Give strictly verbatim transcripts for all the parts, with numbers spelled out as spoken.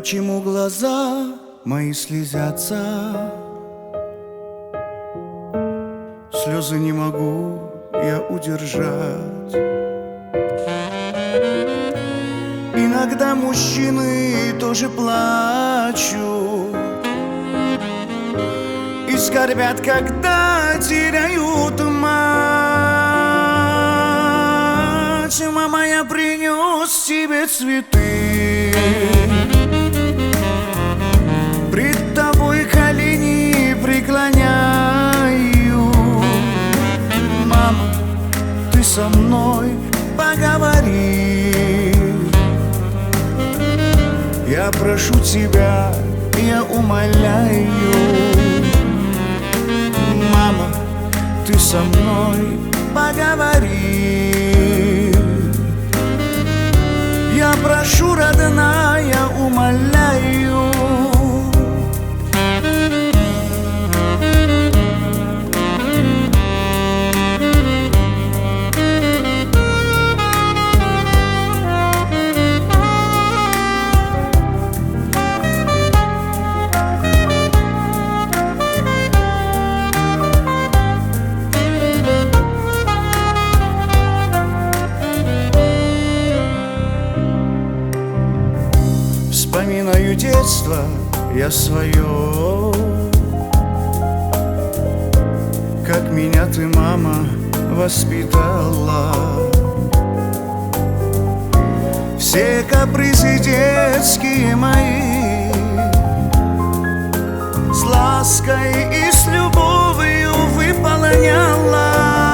Почему глаза мои слезятся? Слезы не могу я удержать. Иногда мужчины тоже плачут и скорбят, когда теряют мать. Мама, я принес тебе цветы, пред тобой колени преклоняю. Мама, ты со мной поговори. Я прошу тебя, я умоляю. Мама, ты со мной поговори. Я прошу, родная, умоляю. Вспоминаю детство я свое, как меня ты, мама, воспитала. Все капризы детские мои с лаской и с любовью выполняла.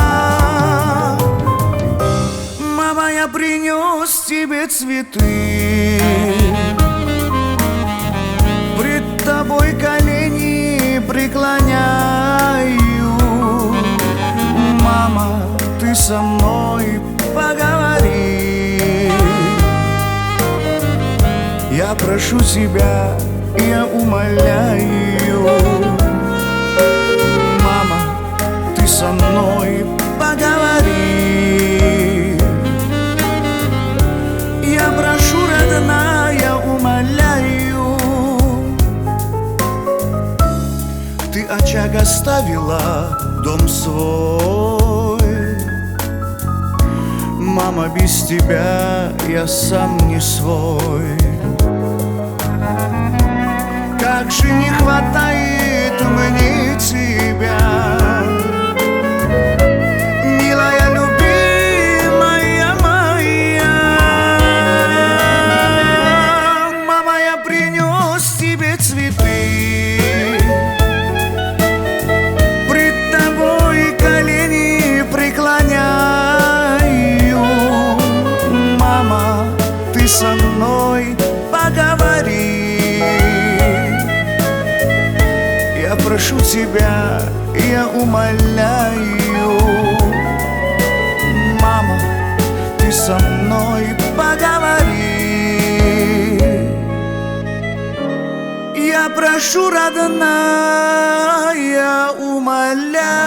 Мама, я принес тебе цветы, пред тобой колени преклоняю. Мама, ты со мной поговори. Я прошу тебя, я умоляю. Мама, ты со мной поговори. Я прошу, родная, умоляю. Ты очаг оставила, дом свой. Мама, без тебя я сам не свой. Как же не хватает мне тебя, милая, любимая моя. Мама, я принес тебе цветы, пред тобой колени преклоняю. Мама, ты со мной поговори. Я прошу тебя, я умоляю. Мама, ты со мной поговори. Я прошу, родная, умоляю.